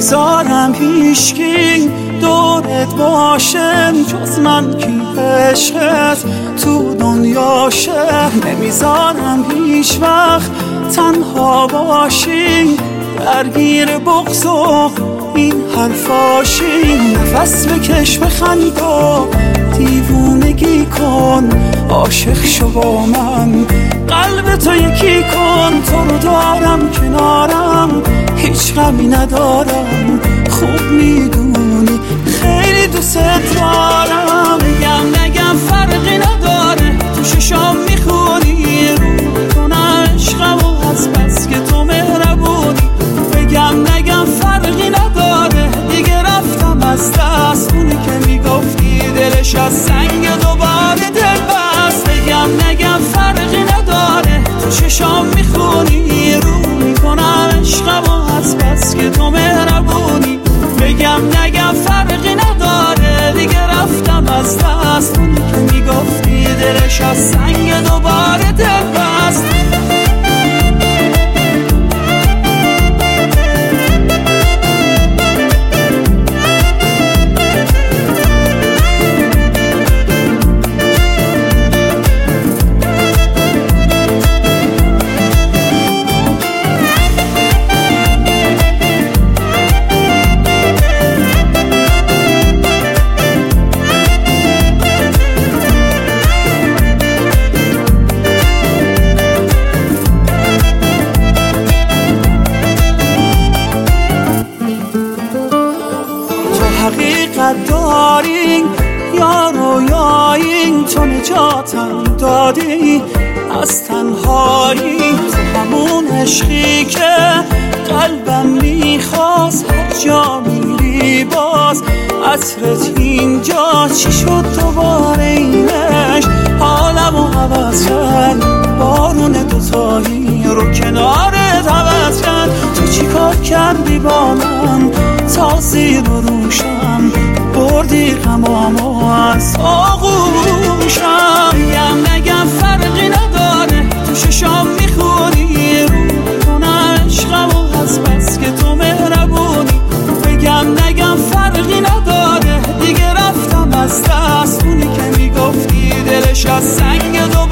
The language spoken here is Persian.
نمیذارم هیچکی دورت باشه جز من کی عشقت تو دنیاشه. نمیذارم هیچ وقت تنها باشی درگیر بغض و این حرفاشی. نفس بکش بخند و دیوونگی کن، عاشق شو با من قلب تو یکی کن. تو رو دارم کنارم هیچ غمی ندارم، خوب میدونی خیلی دوست دارم. بگم نگم فرقی نداره، تو ششام میخونی رو کنم عشقم و از بس که تو مهربونی. بگم نگم فرقی نداره، دیگه رفتم از دست اونی که میگفتی دلش از سنگ دوباره دل بست. بگم نگم فرقی نداره، تو چشام میخونی رو میکنم عشقم و از بس که تو مهربونی. بگم نگم فرقی نداره، دیگه رفتم از دست اونی که میگفتی دلش از سنگ دوباره دل بست. حقیقت داری یا رویایی، تو نجاتم دادی از تنهایی. تو همون عشقی که قلبم میخواست، هر جا میری باز عطرت اینجا. چی شد دوباره اینش حالمو عوض کرد، بارون دوتایی رو کنارت عوض کرد. تو چی کار کردی با من تا زیر و روشم بردی غمامو از آغوشم. بگم نگم فرقی نداره، تو ششام میخونی رو کنم عشقم و از بس که تو مهربونی. بگم نگم فرقی نداره، دیگه رفتم از دست اونی که میگفتی دلش از سنگ